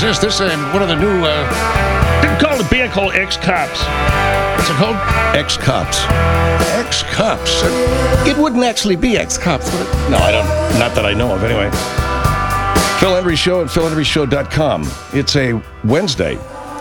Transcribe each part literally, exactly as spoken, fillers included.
this? This uh, one of the new... Uh... They call the band called X-Cops. What's it called? X-Cops. X-Cops. It wouldn't actually be X-Cops, would it? No, I don't. Not that I know of, anyway. Phil Hendry Show at phil hendry show dot com. It's a Wednesday,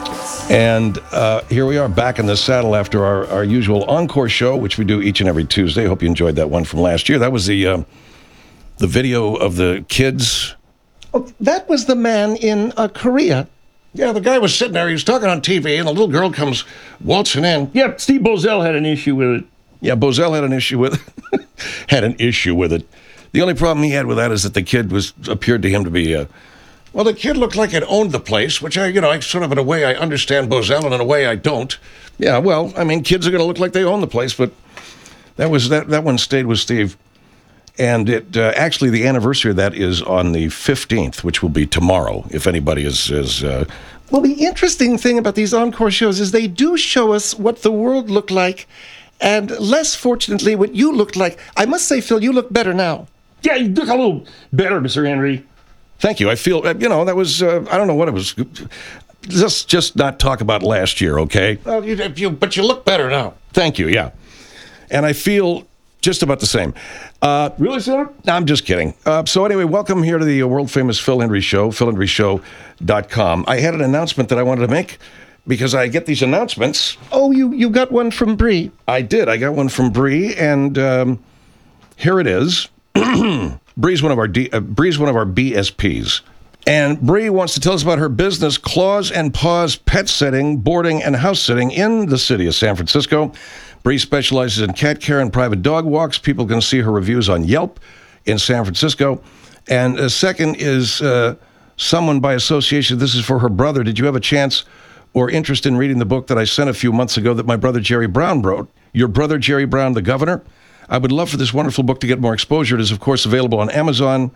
and uh, here we are back in the saddle after our, our usual encore show, which we do each and every Tuesday. Hope you enjoyed that one from last year. That was the uh, the video of the kids. Oh, that was the man in uh, Korea. Yeah, the guy was sitting there. He was talking on T V, and the little girl comes waltzing in. Yep, Steve Bozell had an issue with it. Yeah, Bozell had an issue with it. had an issue with it. The only problem he had with that is that the kid was appeared to him to be... Uh, well, the kid looked like it owned the place, which I, you know, I sort of in a way I understand Bozell, and in a way I don't. Yeah, well, I mean, kids are going to look like they own the place, but that was that that one stayed with Steve. And it uh, actually, the anniversary of that is on the fifteenth, which will be tomorrow, if anybody is... is uh, well, the interesting thing about these encore shows is they do show us what the world looked like, and less fortunately, what you looked like. I must say, Phil, you look better now. Yeah, you look a little better, Mister Henry. Thank you. I feel, you know, that was, uh, I don't know what it was. Just, just not talk about last year, okay? Well, you, you, but you look better now. Thank you, yeah. And I feel... just about the same. Uh, really, sir? No, I'm just kidding. Uh, so anyway, welcome here to the world-famous Phil Hendry Show, phil hendry show dot com. I had an announcement that I wanted to make because I get these announcements. Oh, you, you got one from Bree. I did. I got one from Bree, and um, here it is. Bree's one of our D, uh, Bree's one of our B S Ps. And Bree wants to tell us about her business, Claws and Paws Pet Sitting, Boarding, and House Sitting in the city of San Francisco. Bree specializes in cat care and private dog walks. People can see her reviews on Yelp in San Francisco. And a second is uh, someone by association. This is for her brother. Did you have a chance or interest in reading the book that I sent a few months ago that my brother Jerry Brown wrote? Your Brother Jerry Brown, the Governor? I would love for this wonderful book to get more exposure. It is, of course, available on Amazon,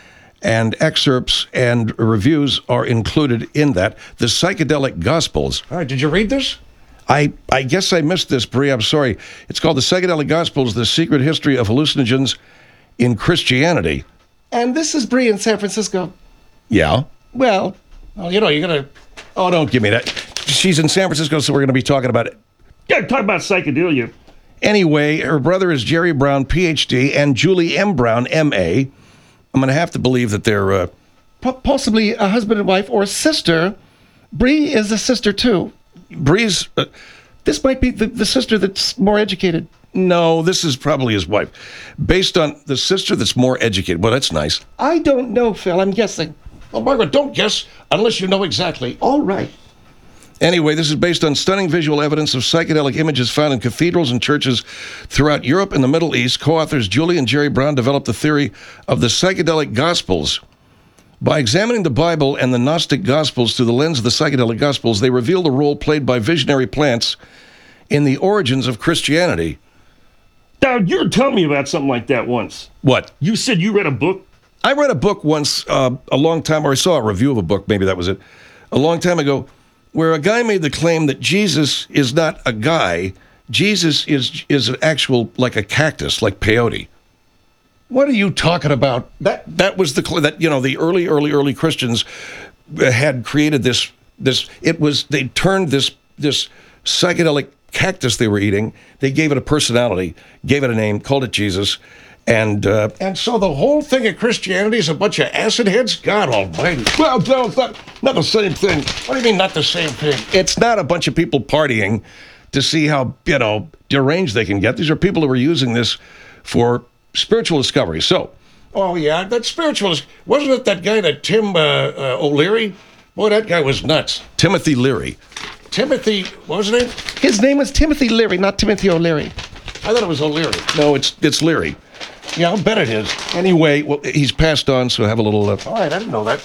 and excerpts and reviews are included in that. The Psychedelic Gospels. All right, did you read this? I, I guess I missed this, Bree. I'm sorry. It's called The Psychedelic Gospels, The Secret History of Hallucinogens in Christianity. And this is Bree in San Francisco. Yeah? Well, well, you know, you're going to... Oh, don't give me that. She's in San Francisco, so we're going to be talking about it. Yeah, talk about psychedelia. Anyway, her brother is Jerry Brown, P H D, and Julie M. Brown, M A. I'm going to have to believe that they're... Uh, P- possibly a husband and wife or a sister. Bree is a sister, too. Bree's... Uh, this might be the, the sister that's more educated. No, this is probably his wife. Based on the sister that's more educated. Well, that's nice. I don't know, Phil. I'm guessing. Well, Margaret, don't guess unless you know exactly. All right. Anyway, this is based on stunning visual evidence of psychedelic images found in cathedrals and churches throughout Europe and the Middle East. Co-authors Julie and Jerry Brown developed the theory of the psychedelic gospels. By examining the Bible and the Gnostic Gospels through the lens of the psychedelic Gospels, they reveal the role played by visionary plants in the origins of Christianity. Now, you were telling me about something like that once. What? You said you read a book? I read a book once, uh, a long time, or I saw a review of a book, maybe that was it, a long time ago, where a guy made the claim that Jesus is not a guy. Jesus is is an actual, like a cactus, like peyote. What are you talking about? That that was the that you know the early early early Christians had created this this it was they turned this this psychedelic cactus they were eating, they gave it a personality, gave it a name, called it Jesus, and uh, and so the whole thing of Christianity is a bunch of acid heads? God almighty. Well, no, it's not, not the same thing. What do you mean not the same thing? It's not a bunch of people partying to see how, you know, deranged they can get. These are people who are using this for spiritual discovery. So, oh yeah, that spiritualist, wasn't it that guy, that Tim uh, uh, O'Leary? Boy, that guy was nuts. Timothy Leary. Timothy, what was his name? His name was Timothy Leary, not Timothy O'Leary. I thought it was O'Leary. No, it's it's Leary. Yeah, I'll bet it is. Anyway, well, he's passed on, so have a little... Uh, All right, I didn't know that.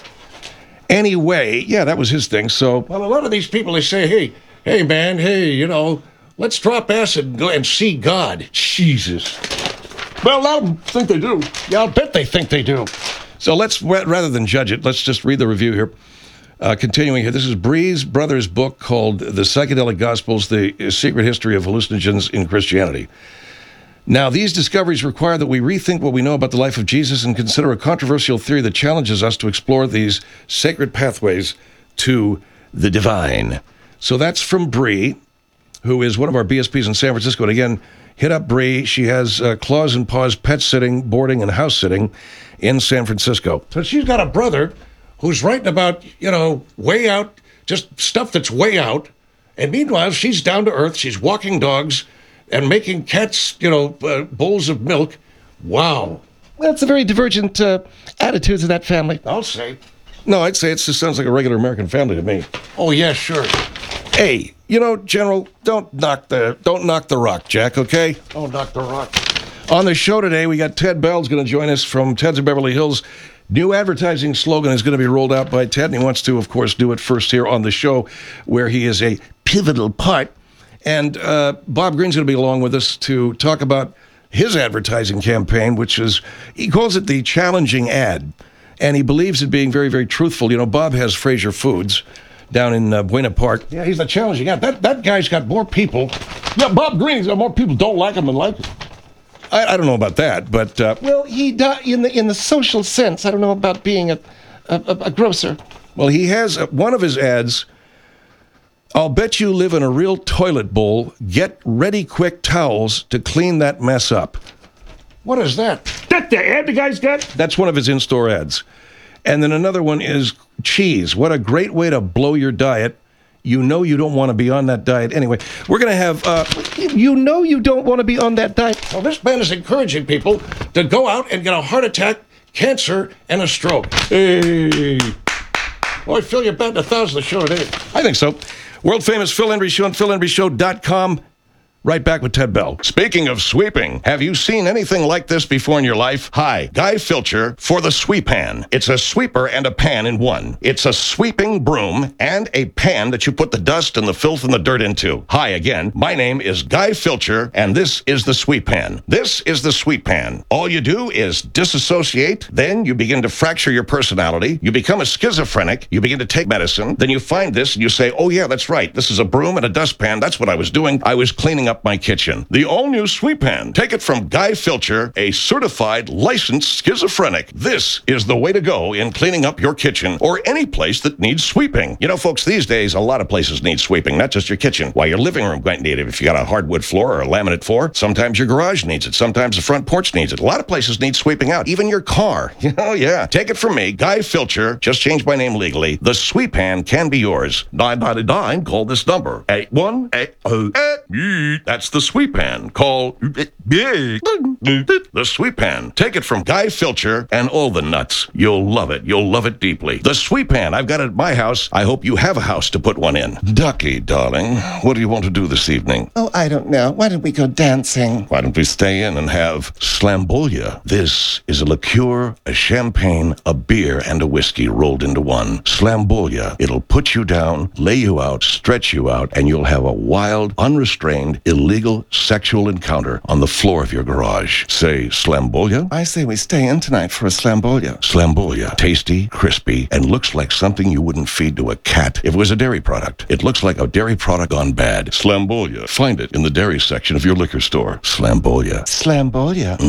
Anyway, yeah, that was his thing, so... Well, a lot of these people, they say, hey, hey, man, hey, you know, let's drop acid and go and see God. Jesus. Well, I think they do. Yeah, I'll bet they think they do. So let's, rather than judge it, let's just read the review here. Uh, continuing here, this is Bree's brother's book called The Psychedelic Gospels, The Secret History of Hallucinogens in Christianity. Now, these discoveries require that we rethink what we know about the life of Jesus and consider a controversial theory that challenges us to explore these sacred pathways to the divine. So that's from Bree, who is one of our B S Ps in San Francisco. And again, hit up Bree. She has uh, Claws and Paws pet sitting, boarding, and house sitting in San Francisco. So she's got a brother who's writing about, you know, way out, just stuff that's way out. And meanwhile, she's down to earth. She's walking dogs and making cats, you know, uh, bowls of milk. Wow. Well, it's a very divergent uh, attitudes of that family. I'll say. No, I'd say it just sounds like a regular American family to me. Oh, yeah, sure. Hey, you know, General, don't knock the don't knock the rock, Jack, okay? Oh, Doctor Rock. On the show today, we got Ted Bell's going to join us from Ted's of Beverly Hills. New advertising slogan is going to be rolled out by Ted, and he wants to, of course, do it first here on the show, where he is a pivotal part. And uh, Bob Green's going to be along with us to talk about his advertising campaign, which is, he calls it the challenging ad. And he believes it being very, very truthful. You know, Bob has Fraser Foods down in uh, Buena Park. Yeah, he's the challenging guy. That, that guy's got more people. Yeah, Bob Green's got more people don't like him than like him. I, I don't know about that, but... Uh, Well, he di- in the in the social sense. I don't know about being a a, a, a grocer. well, he has uh, one of his ads, I'll bet you live in a real toilet bowl. Get ready quick towels to clean that mess up. What is that? That the ad the guy's got? That's one of his in-store ads. And then another one is cheese. What a great way to blow your diet. You know you don't want to be on that diet. Anyway, we're going to have... Uh, You know you don't want to be on that diet. Well, this man is encouraging people to go out and get a heart attack, cancer, and a stroke. Hey. Boy, Phil, you're batting a thousand a show today. I think so. World-famous Phil Hendry Show on phil hendry show dot com. Right back with Ted Bell. Speaking of sweeping, have you seen anything like this before in your life? Hi, Guy Filcher for the Sweep Pan. It's a sweeper and a pan in one. It's a sweeping broom and a pan that you put the dust and the filth and the dirt into. Hi again, my name is Guy Filcher, and this is the Sweep Pan. This is the Sweep Pan. All you do is disassociate, then you begin to fracture your personality, you become a schizophrenic, you begin to take medicine, then you find this and you say, oh yeah, that's right, this is a broom and a dustpan, that's what I was doing. I was cleaning up my kitchen. The all-new Sweep Pan. Take it from Guy Filcher, a certified, licensed schizophrenic. This is the way to go in cleaning up your kitchen or any place that needs sweeping. You know, folks, these days, a lot of places need sweeping, not just your kitchen. Why, your living room might need it if you got a hardwood floor or a laminate floor. Sometimes your garage needs it. Sometimes the front porch needs it. A lot of places need sweeping out. Even your car. Oh, yeah. Take it from me, Guy Filcher. Just changed my name legally. The Sweep Pan can be yours. nine nine nine, call this number. eight one eight oh eight. That's the Sweep Pan. Call the Sweep Pan. Take it from Guy Filcher and all the nuts. You'll love it. You'll love it deeply. The Sweep Pan. I've got it at my house. I hope you have a house to put one in. Ducky, darling, what do you want to do this evening? Oh, I don't know. Why don't we go dancing? Why don't we stay in and have Slambolia? This is a liqueur, a champagne, a beer, and a whiskey rolled into one. Slambolia. It'll put you down, lay you out, stretch you out, and you'll have a wild, unrestrained, illegal sexual encounter on the floor of your garage. Say Slambolia? I say we stay in tonight for a slambolia. Slambolia. Tasty, crispy, and looks like something you wouldn't feed to a cat if it was a dairy product. It looks like a dairy product gone bad. Slambolia. Find it in the dairy section of your liquor store. Slambolia. Slambolia.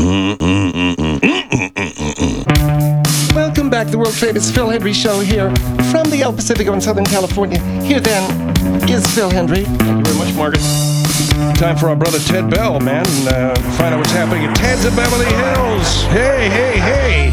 Mm-mm-mm-mm-mm-mm-mm. Welcome back to the world-famous Phil Hendry Show here from the El Pacifico in Southern California. Here then is Phil Hendry. Thank you very much, Margaret. Time for our brother Ted Bell, man, and uh, find out what's happening at Ted's of Beverly Hills. Hey, hey, hey.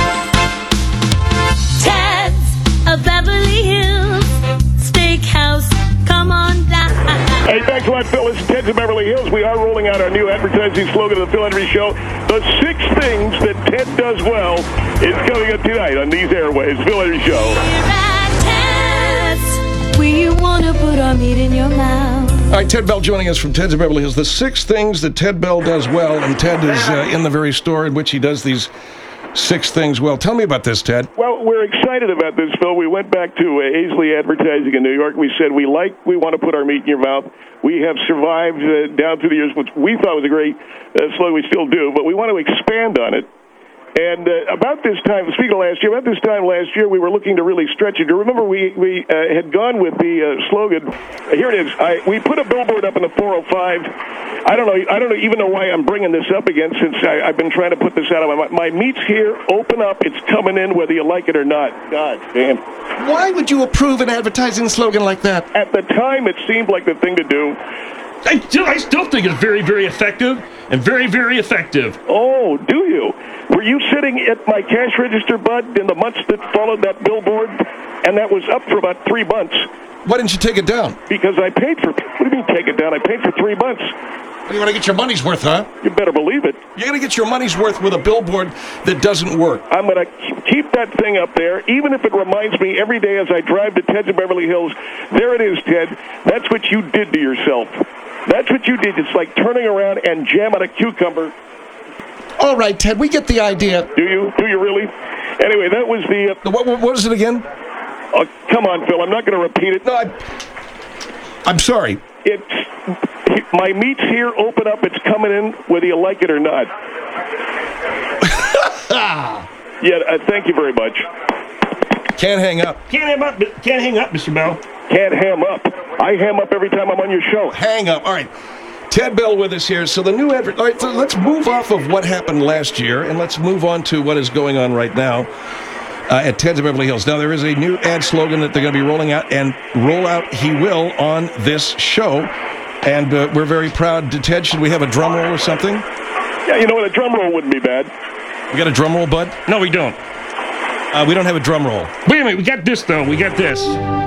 Ted's of Beverly Hills Steakhouse. Come on down. Hey, thanks a lot, Phil. It's Ted's of Beverly Hills. We are rolling out our new advertising slogan of the Phil Hendry Show. The six things that Ted does well is coming up tonight on these airways. Phil Hendry Show. We're at Ted's. We want to put our meat in your mouth. All right, Ted Bell joining us from Ted's of Beverly Hills. The six things that Ted Bell does well, and Ted is uh, in the very store in which he does these six things well. Tell me about this, Ted. Well, we're excited about this, Phil. We went back to uh, Aisley Advertising in New York. We said we like, we want to put our meat in your mouth. We have survived uh, down through the years, which we thought was a great uh, slogan. We still do, but we want to expand on it. And uh, about this time, speaking of last year, about this time last year, we were looking to really stretch it. Do you remember we, we uh, had gone with the uh, slogan, here it is, I, we put a billboard up in the four oh five. I don't know, I don't know, even know why I'm bringing this up again, since I, I've been trying to put this out of my mind. My meat's here, open up, it's coming in whether you like it or not. God damn. Why would you approve an advertising slogan like that? At the time, it seemed like the thing to do. I still, I still think it's very, very effective and very, very effective. Oh, do you? Were you sitting at my cash register, Bud, in the months that followed that billboard? And that was up for about three months. Why didn't you take it down? Because I paid for, what do you mean take it down? I paid for three months. You want to get your money's worth, huh? You better believe it. You're going to get your money's worth with a billboard that doesn't work. I'm going to keep that thing up there, even if it reminds me every day as I drive to Ted's in Beverly Hills. There it is, Ted. That's what you did to yourself. That's what you did. It's like turning around and jamming a cucumber. All right, Ted, we get the idea. Do you? Do you really? Anyway, that was the... Uh, What, what, what is it again? oh, come on, Phil. I'm not going to repeat it. No, I, I'm sorry. It's... My meat's here. Open up. It's coming in whether you like it or not. Yeah, uh, thank you very much. Can't hang up. Can't hang up, can't hang up, Mister Bell. Can't ham up. I ham up every time I'm on your show. Hang up. All right. Ted Bell with us here. So the new advert. All right, so let's move off of what happened last year and let's move on to what is going on right now uh, at Ted's of Beverly Hills. Now, there is a new ad slogan that they're going to be rolling out, and roll out he will on this show. And uh, we're very proud. Ted, should we have a drum roll or something? Yeah, you know what? A drum roll wouldn't be bad. We got a drum roll, bud? No, we don't. Uh, we don't have a drum roll. Wait a minute, we got this, though. We got this.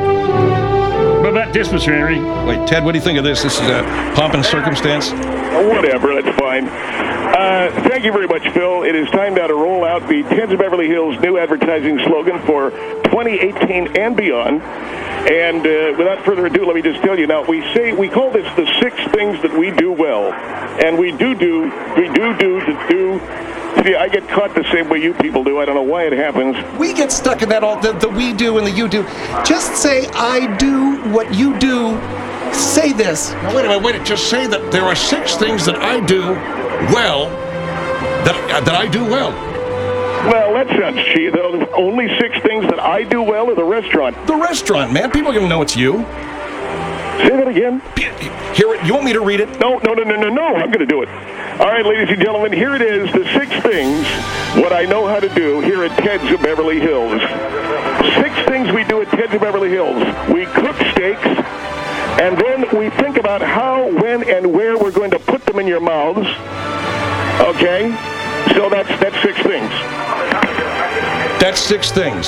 What about this, Mister Henry? Wait, Ted, what do you think of this? This is a pomp and circumstance? Oh, whatever, that's fine. Uh, thank you very much, Phil. It is time now to roll out the Ted's of Beverly Hills new advertising slogan for twenty eighteen and beyond. And uh, without further ado, let me just tell you now, we say, we call this the six things that we do well. And we do do, we do do, do, do. See, I get caught the same way you people do. I don't know why it happens. We get stuck in that all, the, the we do and the you do. Just say, I do what you do. Say this. Now, wait a minute, wait a minute. Just say that there are six things that I do well, that, uh, that I do well. Well, that sounds cheap. The only six things that I do well are the restaurant. The restaurant, man. People are going to know it's you. Say that again. Here, you want me to read it? No, no, no, no, no, no. I'm going to do it. All right, ladies and gentlemen, here it is, the six things, what I know how to do here at Ted's of Beverly Hills. Six things we do at Ted's of Beverly Hills. We cook steaks, and then we think about how, when, and where we're going to put them in your mouths. Okay? So that's that's six things. That's six things.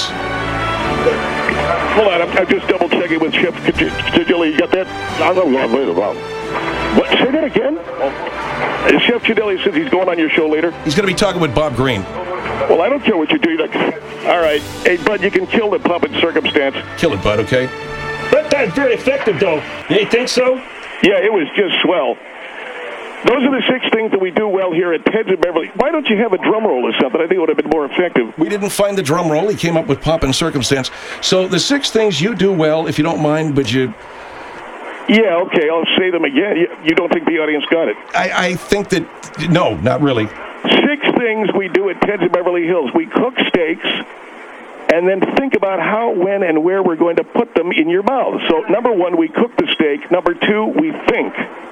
Hold on, I'm, I'm just double-checking with Chef Chidilli. You got that? I don't know. What? Say that again? Uh, Chef Chidilli says he's going on your show later. He's going to be talking with Bob Green. Well, I don't care what you do. All right. Hey, Bud, you can kill the pomp and circumstance. Kill it, bud, okay? But that's very effective, though. You think so? Yeah, it was just swell. Those are the six things that we do well here at Ted's of Beverly. Why don't you have a drum roll or something? I think it would have been more effective. We didn't find the drum roll. He came up with pomp and circumstance. So the six things you do well, if you don't mind, but you... Yeah, okay, I'll say them again. You, you don't think the audience got it? I, I think that... No, not really. Six things we do at Ted's of Beverly Hills. We cook steaks, and then think about how, when, and where we're going to put them in your mouth. So, number one, we cook the steak. Number two, we think.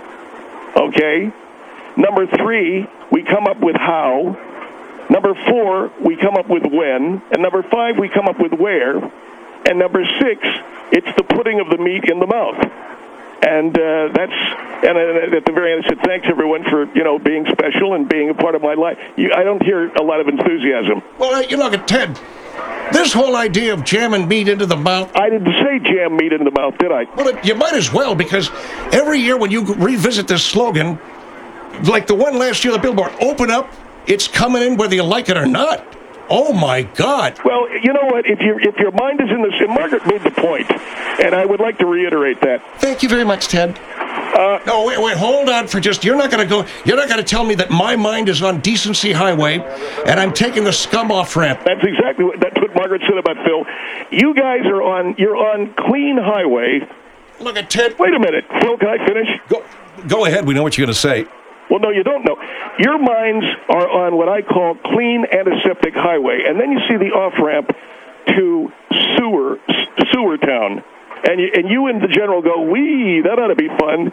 Okay? Number three, we come up with how. Number four, we come up with when. And number five, we come up with where. And number six, it's the putting of the meat in the mouth. And uh, that's, and uh, at the very end, I said, thanks, everyone, for, you know, being special and being a part of my life. You, I don't hear a lot of enthusiasm. Well, you look at Ted. This whole idea of jamming meat into the mouth. I didn't say jam meat into the mouth, did I? Well, it, you might as well, because every year when you revisit this slogan, like the one last year, the billboard, open up, it's coming in whether you like it or not. Oh, my God. Well, you know what? If, you, if your mind is in this, and Margaret made the point, and I would like to reiterate that. Thank you very much, Ted. Uh, no, wait, wait, hold on for just, you're not going to go, you're not going to tell me that my mind is on Decency Highway, and I'm taking the scum off ramp. That's exactly what, that's what Margaret said about Phil. You guys are on, you're on clean highway. Look at Ted. Wait a minute. Phil, can I finish? Go, go ahead. We know what you're going to say. Well, no, you don't know. Your minds are on what I call clean antiseptic highway, and then you see the off-ramp to sewer, sewer town. And you, and you and the general go, wee, that ought to be fun.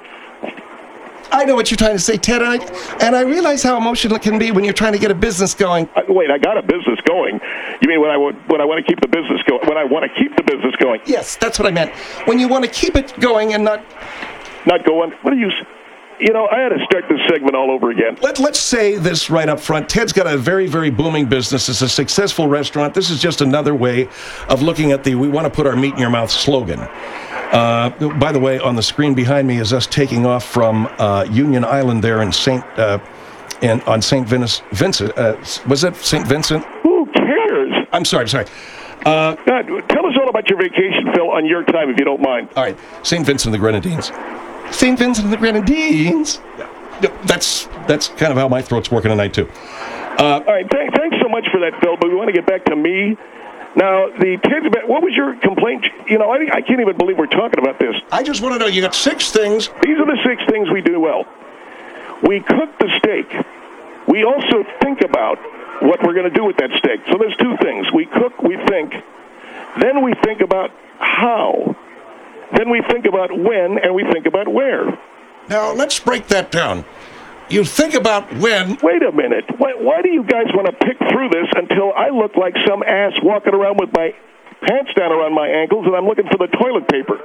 I know what you're trying to say, Ted, and I, and I realize how emotional it can be when you're trying to get a business going. Uh, wait, I got a business going. You mean when I, w- when I want to keep the business going? When I want to keep the business going? Yes, that's what I meant. When you want to keep it going and not... Not going, what do you... You know, I had to start this segment all over again. Let, let's say this right up front. Ted's got a very, very booming business. It's a successful restaurant. This is just another way of looking at the "we want to put our meat in your mouth" slogan. Uh, by the way, on the screen behind me is us taking off from uh, Union Island there in Saint uh, in on Saint Vincent. Vincent uh, was that Saint Vincent? Who cares? I'm sorry. I'm sorry. Uh, God, tell us all about your vacation, Phil, on your time, if you don't mind. all right, Saint Vincent of the Grenadines. Saint Vincent and the Grenadines. That's that's kind of how my throat's working tonight too. Uh, all right, th- thanks so much for that, Phil. But we want to get back to me. Now, the kids. What was your complaint? You know, I, I can't even believe we're talking about this. I just want to know, you got six things. These are the six things we do well. We cook the steak. We also think about what we're going to do with that steak. So there's two things. We cook, we think. Then we think about how. Then we think about when, and we think about where. Now, let's break that down. You think about when. Wait a minute. Why, why do you guys want to pick through this until I look like some ass walking around with my pants down around my ankles and I'm looking for the toilet paper?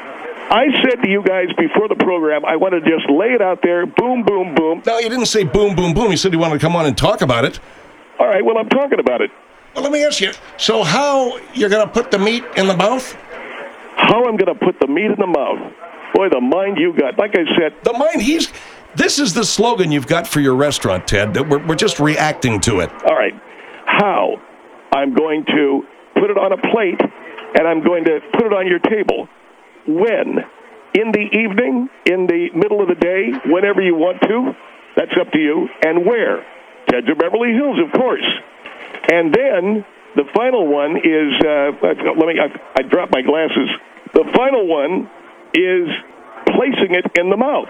I said to you guys before the program, I want to just lay it out there, boom, boom, boom. No, you didn't say boom, boom, boom. You said you wanted to come on and talk about it. All right, well, I'm talking about it. Well, let me ask you. So how you're going to put the meat in the mouth? How I'm going to put the meat in the mouth. Boy, the mind you got. Like I said, The mind he's... This is the slogan you've got for your restaurant, Ted. That we're, we're just reacting to it. all right, how I'm going to put it on a plate and I'm going to put it on your table. When? In the evening? In the middle of the day? Whenever you want to? That's up to you. And where? Ted's of Beverly Hills, of course. And then the final one is, uh, let me, I, I dropped my glasses. The final one is placing it in the mouth.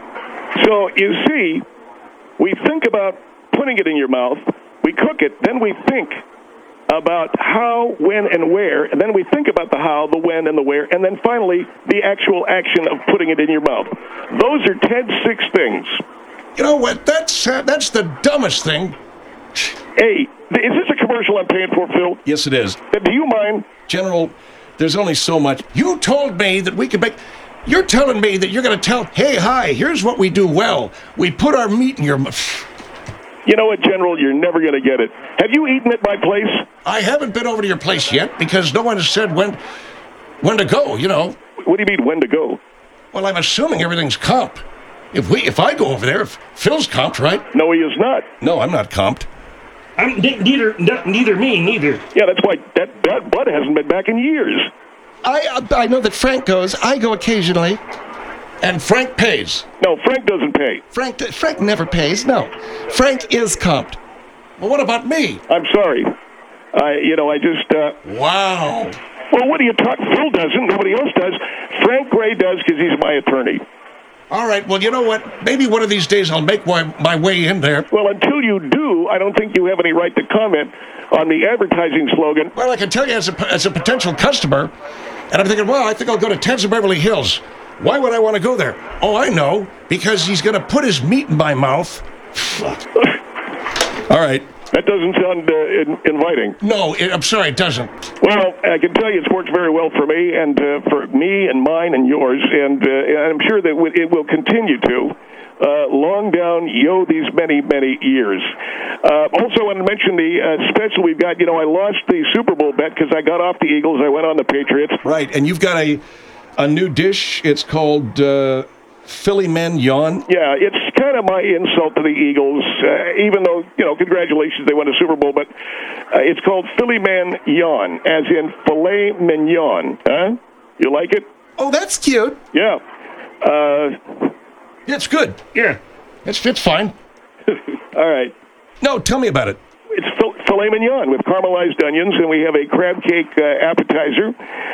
So you see, we think about putting it in your mouth, we cook it, then we think about how, when, and where, and then we think about the how, the when, and the where, and then finally the actual action of putting it in your mouth. Those are Ted's six things. You know what? That's uh, that's the dumbest thing. Hey, is this a commercial I'm paying for, Phil? Yes, it is. Do you mind? General, there's only so much. You told me that we could make... You're telling me that you're going to tell, hey, hi, here's what we do well. We put our meat in your mouth. You know what, General? You're never going to get it. Have you eaten at my place? I haven't been over to your place yet because no one has said when when to go, you know. What do you mean, when to go? Well, I'm assuming everything's comped. If we, if I go over there, if Phil's comped, right? No, he is not. No, I'm not comped. I'm ne- neither, n- neither me, neither. Yeah, that's why that, that bud hasn't been back in years. I I know that Frank goes. I go occasionally. And Frank pays. No, Frank doesn't pay. Frank Frank never pays. No, Frank is comped. Well, what about me? I'm sorry. I, you know, I just, uh, Wow. well, what do you talk? Phil doesn't. Nobody else does. Frank Gray does because he's my attorney. All right, well, you know what? Maybe one of these days I'll make my, my way in there. Well, until you do, I don't think you have any right to comment on the advertising slogan. Well, I can tell you as a, as a potential customer, and I'm thinking, well, I think I'll go to Ted's of Beverly Hills. Why would I want to go there? Oh, I know, because he's going to put his meat in my mouth. All right. That doesn't sound uh, in, inviting. No, it, I'm sorry, it doesn't. Well, I can tell you it's worked very well for me and uh, for me and mine and yours, and, uh, and I'm sure that it will continue to. Uh, long down, yo, these many, many years. Uh, also, I want to mention the uh, special we've got. You know, I lost the Super Bowl bet because I got off the Eagles. I went on the Patriots. Right, and you've got a a new dish. It's called uh, Philly Men Yawn. Yeah, it's kind of my insult to the Eagles, uh, even though, you know, congratulations, they won a Super Bowl, but uh, it's called Philly Man Yawn, as in filet mignon. Huh? You like it? Oh, that's cute. Yeah. Uh, It's good. Yeah. It's, it's fine. all right. No, tell me about it. It's fil- filet mignon with caramelized onions, and we have a crab cake uh, appetizer.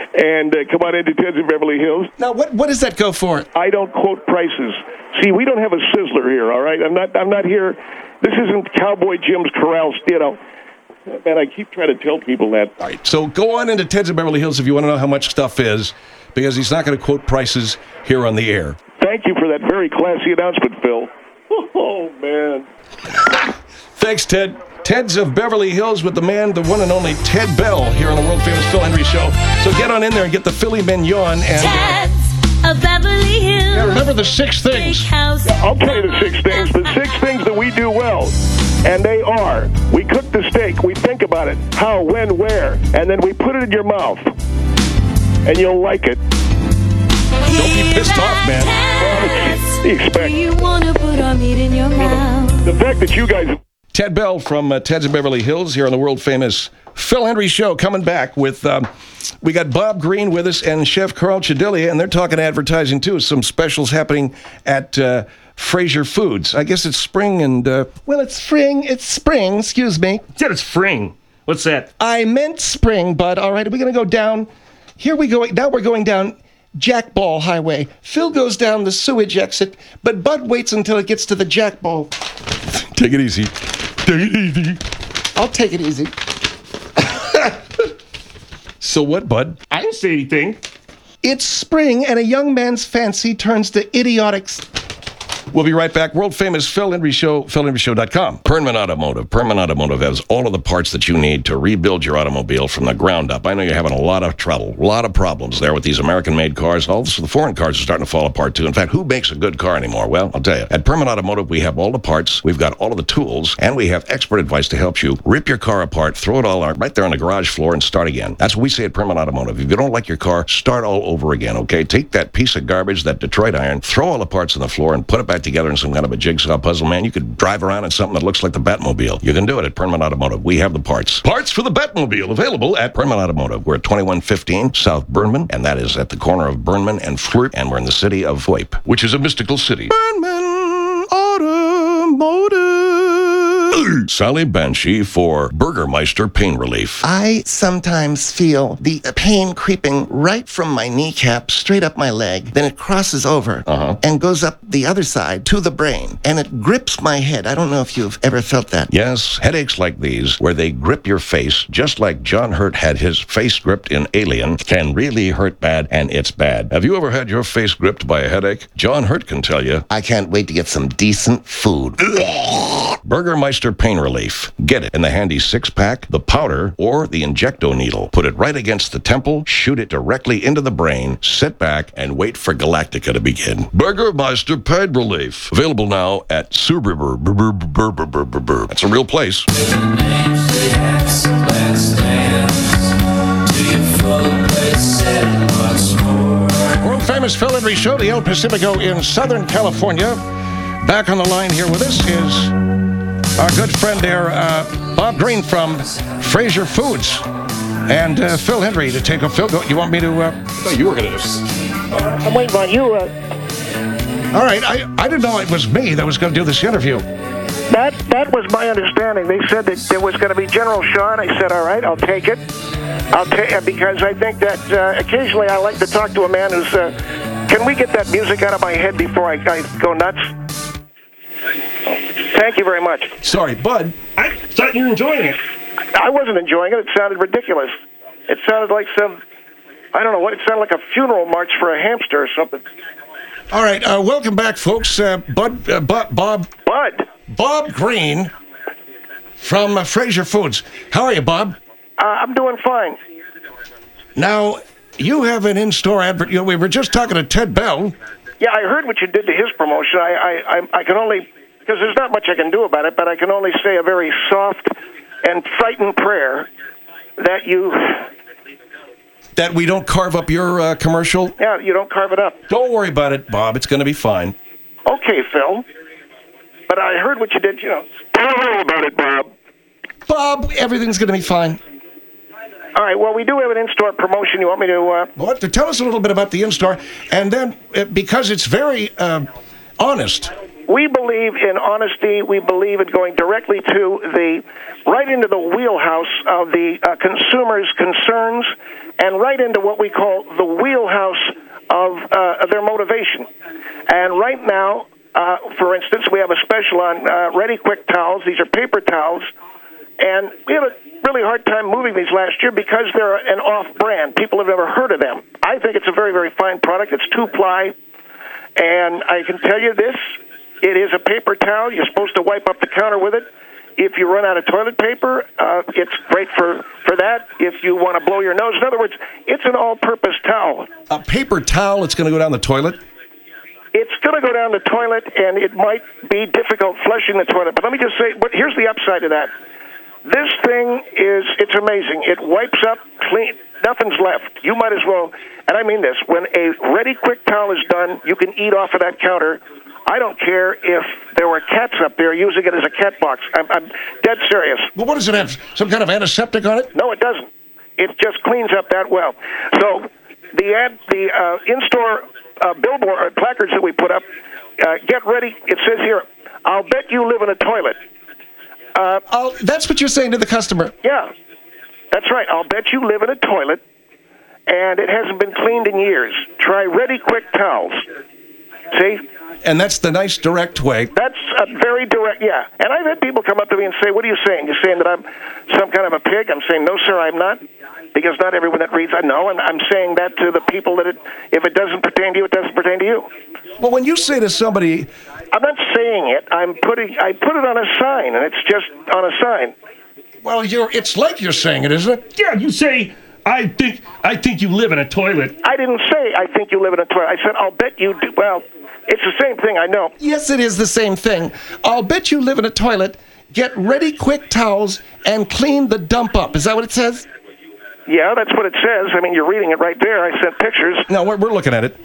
and uh, come on into Ted's in Beverly Hills. Now, what, what does that go for? I don't quote prices. See, we don't have a sizzler here, all right? I'm not I'm not here. This isn't Cowboy Jim's Corral, you know. Man, I keep trying to tell people that. All right, so go on into Ted's in Beverly Hills if you want to know how much stuff is, because he's not going to quote prices here on the air. Thank you for that very classy announcement, Phil. Oh, man. Thanks, Ted. Ted's of Beverly Hills with the man, the one and only Ted Bell here on the world-famous Phil Hendrie Show. So get on in there and get the Philly Mignon. And uh, Ted's of Beverly Hills. Yeah, remember the six things. Steakhouse. I'll tell you the six things. The six things that we do well. And they are, we cook the steak, we think about it, how, when, where, and then we put it in your mouth. And you'll like it. don't be pissed off, man. Well, you expect. Do you want to put our meat in your mouth? The fact that you guys... Ted Bell from uh, Ted's in Beverly Hills here on the world-famous Phil Hendrie Show coming back with, um, we got Bob Green with us and Chef Carl Chedilia, and they're talking advertising, too. Some specials happening at uh, Fraser Foods. I guess it's spring and... Uh, Well, it's spring. It's spring. Excuse me. Said it's spring. What's that? I meant spring, bud. All right, we're going to go down. Here we go. Now we're going down Jack Ball Highway. Phil goes down the sewage exit, but Bud waits until it gets to the Jack Ball. take it easy. Take it easy. I'll take it easy. So what, Bud? I didn't say anything. It's spring, and a young man's fancy turns to idiotic. We'll be right back. World-famous Phil Hendrie Show, phil hendrie show dot com. Perman Automotive. Perman Automotive has all of the parts that you need to rebuild your automobile from the ground up. I know you're having a lot of trouble, a lot of problems there with these American-made cars. Also, the foreign cars are starting to fall apart, too. In fact, who makes a good car anymore? Well, I'll tell you. At Perman Automotive, we have all the parts, we've got all of the tools, and we have expert advice to help you rip your car apart, throw it all out right there on the garage floor, and start again. That's what we say at Perman Automotive. If you don't like your car, start all over again, okay? Take that piece of garbage, that Detroit iron, throw all the parts on the floor, and put it back together in some kind of a jigsaw puzzle, man. You could drive around in something that looks like the Batmobile. You can do it at Perman Automotive. We have the parts. Parts for the Batmobile available at Perman Automotive. We're at twenty-one fifteen South Burnman, and that is at the corner of Burnman and Flirt, and we're in the city of Hoyp, which is a mystical city. Burnman Automotive. Sally Banshee for Burgermeister Pain Relief. I sometimes feel the pain creeping right from my kneecap straight up my leg. Then it crosses over Uh-huh. and goes up the other side to the brain. And it grips my head. I don't know if you've ever felt that. Yes, headaches like these, where they grip your face, just like John Hurt had his face gripped in Alien, can really hurt bad, and it's bad. Have you ever had your face gripped by a headache? John Hurt can tell you. I can't wait to get some decent food. Burgermeister Pain Relief. Get it in the handy six-pack, the powder, or the Injecto needle. Put it right against the temple, shoot it directly into the brain, sit back, and wait for Galactica to begin. Burgermeister Pain Relief. Available now at Suburb. That's a real place. World-famous Phil Hendrie Show, the El Pacifico in Southern California. Back on the line here with us is our good friend there, uh, Bob Green from Fraser Foods. And uh, Phil Hendrie to take a Phil. Go, you want me to... Uh, I thought you were going to do it. I'm waiting on you. Uh, all right, I, I didn't know it was me that was going to do this interview. that that was my understanding. They said that there was going to be General Sean. I said, all right, I'll take it. I'll take because I think that uh, occasionally I like to talk to a man who's... Uh, can we get that music out of my head before I, I go nuts? Thank you very much. Sorry, Bud. I thought you were enjoying it. I wasn't enjoying it. It sounded ridiculous. It sounded like some, I don't know what, it sounded like a funeral march for a hamster or something. All right, uh, welcome back, folks. Uh, Bud, uh, Bob, Bob, Bud, Bob Green from uh, Fraser Foods. How are you, Bob? uh, I'm doing fine. Now, you have an in-store advert. You know, we were just talking to Ted Bell. Yeah, I heard what you did to his promotion. I, I, I, I can only, because there's not much I can do about it, but I can only say a very soft and frightened prayer that you, That we don't carve up your uh, commercial? yeah, you don't carve it up. Don't worry about it, Bob. It's going to be fine. Okay, Phil. But I heard what you did, you know. Don't worry about it, Bob. Bob, everything's going to be fine. All right, well, we do have an in-store promotion. You want me to, uh... Well, to tell us a little bit about the in-store, and then uh, because it's very uh, honest, we believe in honesty. We believe in going directly to the, right into the wheelhouse of the uh, consumer's concerns and right into what we call the wheelhouse of, uh, of their motivation. And right now, uh, for instance, we have a special on uh, Ready Quick towels. These are paper towels. And we had a really hard time moving these last year because they're an off-brand. People have never heard of them. I think it's a very, very fine product. It's two-ply. And I can tell you this, it is a paper towel. You're supposed to wipe up the counter with it. If you run out of toilet paper, uh, it's great for, for that. If you want to blow your nose. In other words, it's an all-purpose towel. A paper towel that's going to go down the toilet? It's going to go down the toilet, and it might be difficult flushing the toilet. But let me just say, but here's the upside of that. This thing is, it's amazing. It wipes up clean. Nothing's left. You might as well, and I mean this, when a Ready Quick towel is done, you can eat off of that counter. I don't care if there were cats up there using it as a cat box. I'm, I'm dead serious. Well, what does it have? Some kind of antiseptic on it? No, it doesn't. It just cleans up that well. So the ad, the uh, in-store uh, billboard or placards that we put up, uh, get ready. It says here, I'll bet you live in a toilet. Uh, Oh, that's what you're saying to the customer. yeah, that's right. I'll bet you live in a toilet, and it hasn't been cleaned in years. Try Ready Quick towels. See? And that's the nice, direct way. That's a very direct, yeah. And I've had people come up to me and say, what are you saying? You're saying that I'm some kind of a pig? I'm saying, no, sir, I'm not. Because not everyone that reads, I know. And I'm saying that to the people that it, if it doesn't pertain to you, it doesn't pertain to you. Well, when you say to somebody, I'm not saying it. I'm putting, I put it on a sign, and it's just on a sign. Well, you're, it's like you're saying it, isn't it? Yeah, you say, I think I think you live in a toilet. I didn't say, I think you live in a toilet. I said, I'll bet you do. Well, it's the same thing, I know. Yes, it is the same thing. I'll bet you live in a toilet. Get Ready Quick towels and clean the dump up. Is that what it says? Yeah, that's what it says. I mean, you're reading it right there. I sent pictures. no, we're, we're looking at it.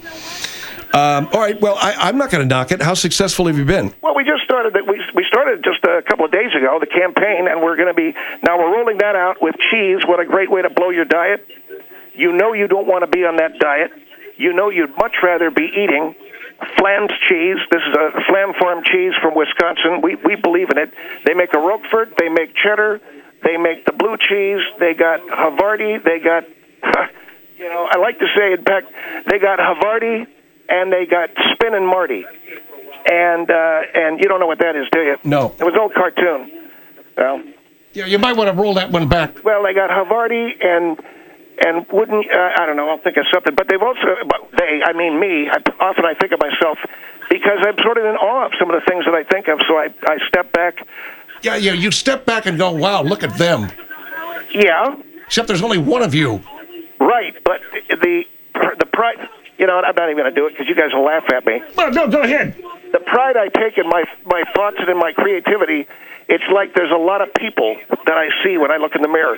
Um, all right, well, I, I'm not going to knock it. How successful have you been? Well, we just started it. We, we started just a couple of days ago, the campaign, and we're going to be, now we're rolling that out with cheese. What a great way to blow your diet. You know you don't want to be on that diet. You know you'd much rather be eating Flam's cheese. This is a Flam Farm cheese from Wisconsin. We we believe in it. They make a Roquefort. They make cheddar. They make the blue cheese. They got Havarti. They got, you know, I like to say, in fact, they got Havarti and they got Spin and Marty. And uh, and you don't know what that is, do you? No. It was an old cartoon. Well, Yeah, you might want to roll that one back. well, they got Havarti and and wouldn't uh, I don't know. I'll think of something. But they've also but they. I mean me. I, often I think of myself because I'm sort of in awe of some of the things that I think of. So I I step back. Yeah, yeah, you step back and go, wow, look at them. Yeah, Except there's only one of you. right. But the the pride. You know, I'm not even going to do it because you guys will laugh at me. Well, no, go ahead. The pride I take in my my thoughts and in my creativity. It's like there's a lot of people that I see when I look in the mirror.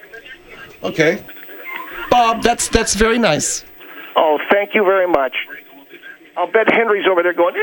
Okay. Bob, that's that's very nice. Oh, thank you very much. I'll bet Henry's over there going,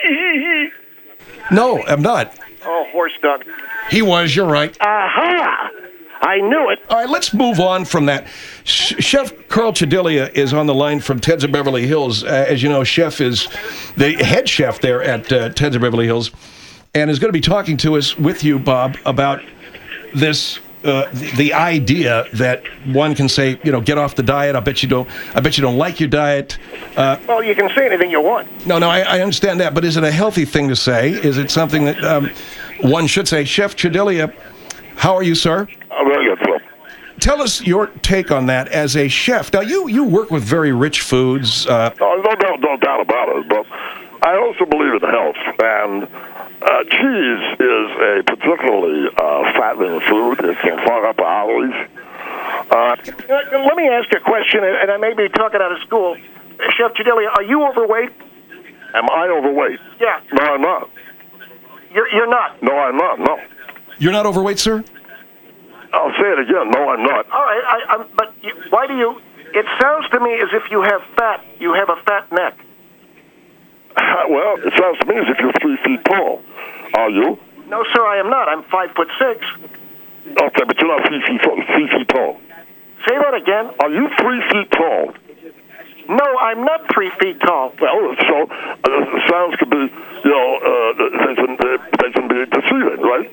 No, I'm not. oh, horse dog. He was, you're right. Aha! I knew it. All right, let's move on from that. Sh- Chef Carl Chedilia is on the line from Ted's of Beverly Hills. Uh, as you know, Chef is the head chef there at uh, Ted's of Beverly Hills, and is going to be talking to us with you, Bob, about this. Uh, the, the idea that one can say, you know, get off the diet. I bet you don't. I bet you don't like your diet. Uh, Well, you can say anything you want. no, no, I, I understand that, but is it a healthy thing to say? Is it something that um, one should say? Chef Chedilia, how are you, sir? Oh, very good, Phil. Tell us your take on that as a chef. Now, you, you work with very rich foods. Uh, Oh, no, no, no doubt about it. But I also believe in health, and uh, cheese is a particularly uh, fattening food. It can clog up the arteries. Uh, let me ask you a question, and I may be talking out of school. Chef Chedilia, are you overweight? Am I overweight? Yeah. No, I'm not. You're, you're not. No, I'm not. No. you're not overweight, sir? I'll say it again. No, I'm not. All right, I, I'm, but you, why do you... It sounds to me as if you have fat. You have a fat neck. Well, it sounds to me as if you're three feet tall. Are you? No, sir, I am not. I'm five foot six. Okay, but you're not three feet, tall- three feet tall. Say that again. Are you three feet tall? No, I'm not three feet tall. Well, so uh, sounds can be, you know, uh, they can they can be deceiving, right?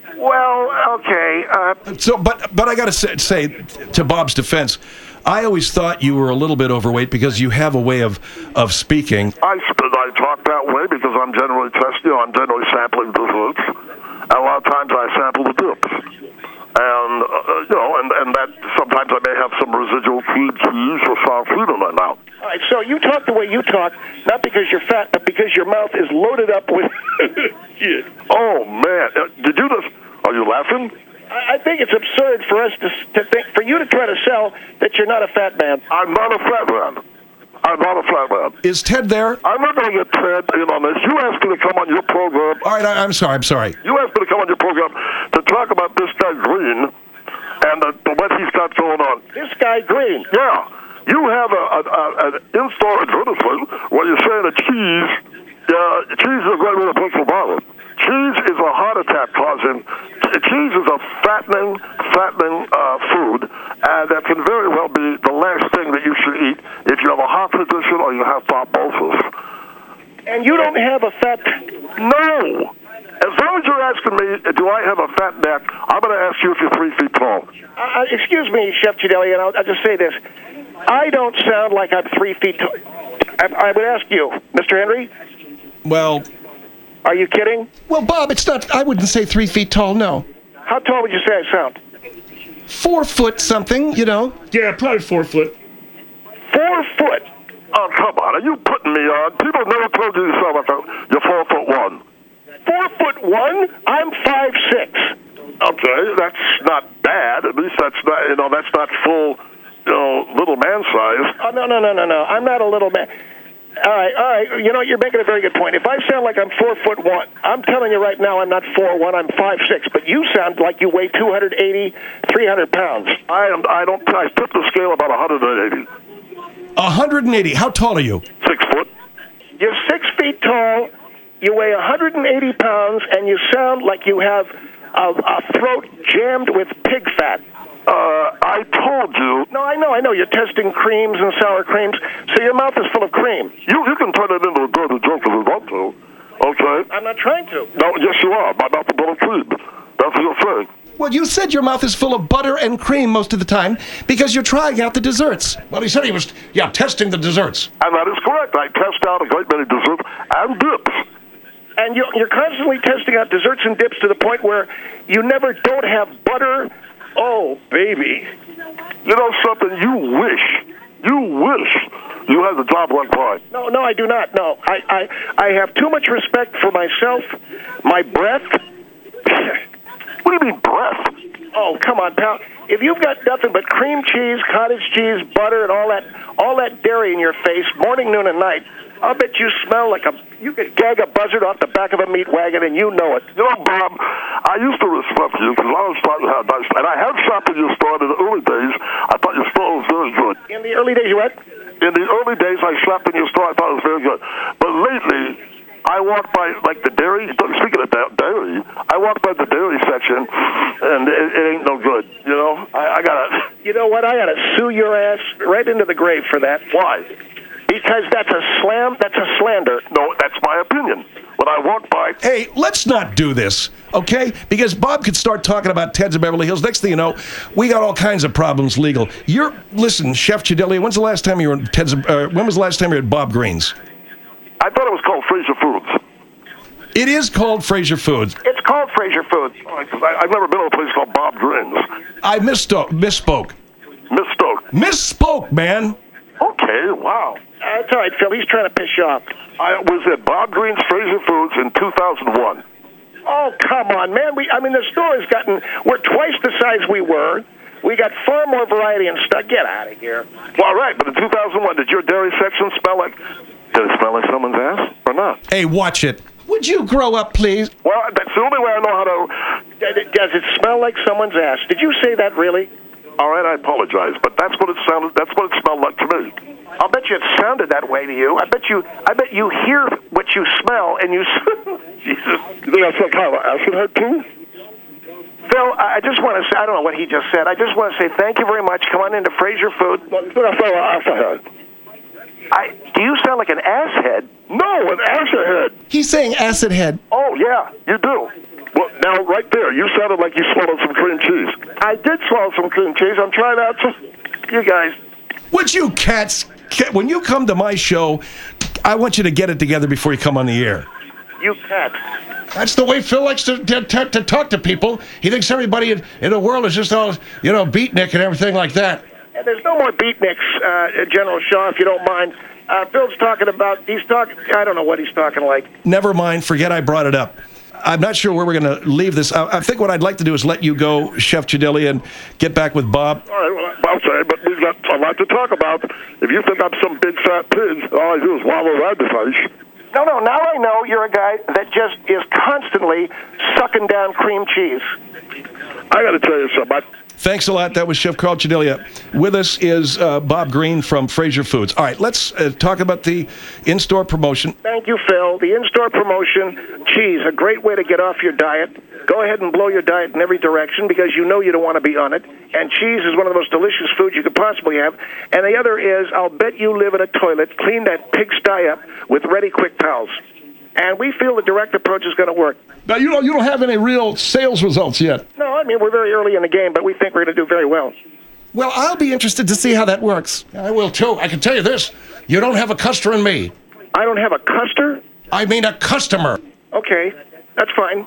Well, okay. Uh, So, but but I got to say, say, to Bob's defense, I always thought you were a little bit overweight because you have a way of of speaking. I I talk that way because I'm generally testing. You know, I'm generally sampling desserts, and a lot of times I sample the dips, and uh, you know, and and that sometimes I may have some residual cream cheese or sour cream in my mouth. all right, so you talk the way you talk, not because you're fat, but because your mouth is loaded up with shit. Oh man, uh, did you just? Are you laughing? I I think it's absurd for us to, to think, for you to try to sell that you're not a fat man. I'm not a fat man. I'm not a fat man. Is Ted there? I'm not going to get Ted in on this. You asked me to come on your program. All right, I, I'm sorry. I'm sorry. You asked me to come on your program to talk about this guy Green and uh, what he's got going on. This guy Green. Yeah, you have a, a, a, an in-store advertisement where you're saying that cheese, uh, cheese is a great way to put some bottle. Cheese is a heart attack causing. Cheese is a fattening, fattening uh, food, and that can very well be the last thing that you should eat if you have a heart condition or you have thrombosis. And you don't have a fat... No! As long as you're asking me, do I have a fat neck, I'm going to ask you if you're three feet tall. Uh, excuse me, Chef Chidelli, and I'll, I'll just say this. I don't sound like I'm three feet tall. I, I would ask you, Mister Henry, Well, are you kidding? Well, Bob, it's not, I wouldn't say three feet tall, no. How tall would you say I sound? Four foot something, you know. Yeah, probably four foot. Four foot. Oh, come on. Are you putting me on? People never told you you sound like a, you're four foot one. Four foot one? I'm five six. Okay, that's not bad. At least that's not, you know, that's not full, you know, little man size. Oh, no, no, no, no, no. I'm not a little man. All right, all right. You know, you're making a very good point. If I sound like I'm four foot one, I'm telling you right now I'm not four one, I'm five six. But you sound like you weigh two eighty, three hundred pounds. I am, I don't, I tip the scale about one eighty. one hundred eighty. How tall are you? Six foot. You're six feet tall, you weigh one hundred eighty pounds, and you sound like you have a, a throat jammed with pig fat. Uh, I told you. No, I know, I know. You're testing creams and sour creams, so your mouth is full of cream. You, you can turn it into a dirty joke if you want to. Okay? I'm not trying to. No, yes, you are. My mouth is full of cream. That's what you're saying. Well, you said your mouth is full of butter and cream most of the time because you're trying out the desserts. Well, he said he was, yeah, testing the desserts. And that is correct. I test out a great many desserts and dips. And you're, you're constantly testing out desserts and dips to the point where you never don't have butter. Oh, baby. You know something? You wish, you wish you had the job like mine. No, no, I do not. No, I, I, I have too much respect for myself, my breath. What do you mean breath? Oh, come on, pal. If you've got nothing but cream cheese, cottage cheese, butter, and all that, all that dairy in your face, morning, noon, and night, I'll bet you smell like a, you could gag a buzzard off the back of a meat wagon, and you know it. You know, Bob, I used to respect you because I was trying to have nice, and I have shopped in your store in the early days. I thought your store was very good. In the early days, you what? In the early days, I shopped in your store. I thought it was very good. But lately, I walk by, like, the dairy. Speaking of that dairy, I walk by the dairy section, and it, it ain't no good. You know, I, I gotta. You know what? I gotta sue your ass right into the grave for that. Why? Because that's a slam. That's a slander. No, that's my opinion. When I walk by, Hey, let's not do this, okay? Because Bob could start talking about Ted's of Beverly Hills. Next thing you know, we got all kinds of problems legal. You're, listen, Chef Chidelli, when's the last time you were at Ted's, uh, when was the last time you were at Bob Green's? I thought it was called Fraser Foods. It is called Fraser Foods. It's called Fraser Foods. I, I've never been to a place called Bob Green's. I misspoke, misspoke. Misspoke. Misspoke, man. Okay, wow. Uh, it's all right, Phil. He's trying to piss you off. I was at Bob Green's Fraser Foods in two thousand one. Oh, come on, man. We, I mean, the store has gotten, we're twice the size we were. We got far more variety and stuff. Get out of here. Well, all right, but in two thousand one, did your dairy section smell like, did it smell like someone's ass or not? Hey, watch it. Would you grow up, please? Well, that's the only way I know how to. Does it smell like someone's ass? Did you say that really? All right, I apologize, but that's what it sounded. That's what it smelled like to me. I'll bet you it sounded that way to you. I bet you. I bet you hear what you smell, and you. Jesus. You think I smell kind of acid head too? Phil, I just want to say. I don't know what he just said. I just want to say thank you very much. Come on into Fraser Food. You think I smell acid head? I, do you sound like an asshead? No, an ass He's saying acid head. Oh, yeah, you do. Well, now, right there, you sounded like you swallowed some cream cheese. I did swallow some cream cheese. I'm trying out some. You guys. Would you cats, ca- when you come to my show, I want you to get it together before you come on the air. You cats. That's the way Phil likes to, to, to, to talk to people. He thinks everybody in, in the world is just all, you know, beatnik and everything like that. And there's no more beatniks, uh, General Shaw, if you don't mind. Uh, Phil's talking about, he's talking, I don't know what he's talking like. Never mind, forget I brought it up. I'm not sure where we're going to leave this. I, I think what I'd like to do is let you go, Chef Chidilli, and get back with Bob. All right, well, I'll say, but we've got a lot to talk about. If you think I'm some big fat pig, all I do is wallow around the face. No, no, now I know you're a guy that just is constantly sucking down cream cheese. I got to tell you something. I, Thanks a lot. That was Chef Carl Chidilli. With us is uh, Bob Green from Fraser Foods. All right, let's uh, talk about the in-store promotion. Thank you, Phil. The in-store promotion, cheese, a great way to get off your diet. Go ahead and blow your diet in every direction because you know you don't want to be on it. And cheese is one of the most delicious foods you could possibly have. And the other is, I'll bet you live in a toilet, clean that pigsty up with Ready Quick towels. And we feel the direct approach is going to work. Now, you don't, you don't have any real sales results yet. No, I mean, we're very early in the game, but we think we're going to do very well. Well, I'll be interested to see how that works. I will, too. I can tell you this. You don't have a customer in me. I don't have a custer? I mean a customer. Okay, that's fine.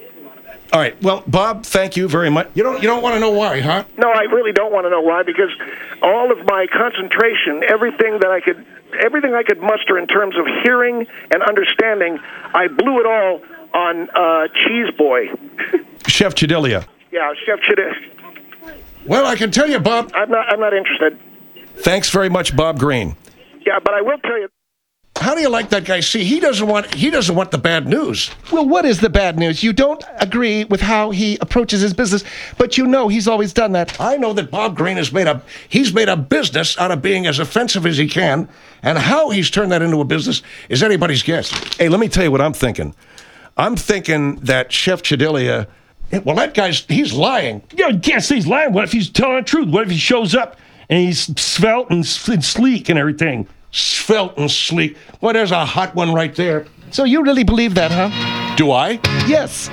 All right. Well, Bob, thank you very much. You don't, you don't want to know why, huh? No, I really don't want to know why, because all of my concentration, everything that I could, everything I could muster in terms of hearing and understanding, I blew it all on uh, Cheese Boy. Chef Chidilli. Yeah, Chef Chidilli. Well, I can tell you, Bob. I'm not, I'm not interested. Thanks very much, Bob Green. Yeah, but I will tell you. How do you like that guy? See, he doesn't want he doesn't want the bad news. Well, what is the bad news? You don't agree with how he approaches his business, but you know he's always done that. I know that Bob Green has made a he's made a business out of being as offensive as he can, and how he's turned that into a business is anybody's guess. Hey, let me tell you what I'm thinking. I'm thinking that Chef Chidilli. Well, that guy's he's lying. Yeah, you can't say he's lying. What if he's telling the truth? What if he shows up and he's svelte and, s- and sleek and everything? Svelte and sleek. Well, there's a hot one right there. So you really believe that, huh? Do I? Yes.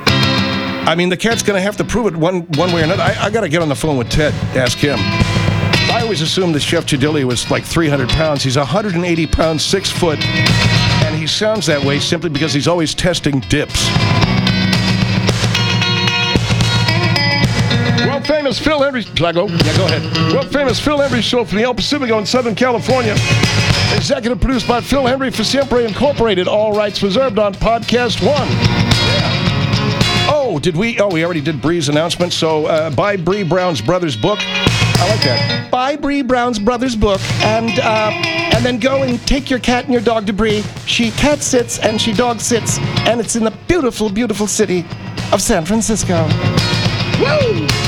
I mean, the cat's going to have to prove it one one way or another. I, I got to get on the phone with Ted, ask him. I always assumed that Chef Chidilli was like three hundred pounds. He's one hundred eighty pounds, six foot, and he sounds that way simply because he's always testing dips. World famous Phil Henry. Shall I go? Yeah, go ahead. World famous Phil Henry show from the El Pacifico in Southern California. Executive produced by Phil Henry for Siempre Incorporated. All rights reserved on Podcast One. Oh, did we? Oh, we already did Bree's announcement. So uh, buy Bree Brown's brother's book. I like that. Buy Bree Brown's brother's book and uh, and then go and take your cat and your dog to Bree. She cat sits and she dog sits, and it's in the beautiful, beautiful city of San Francisco. Woo!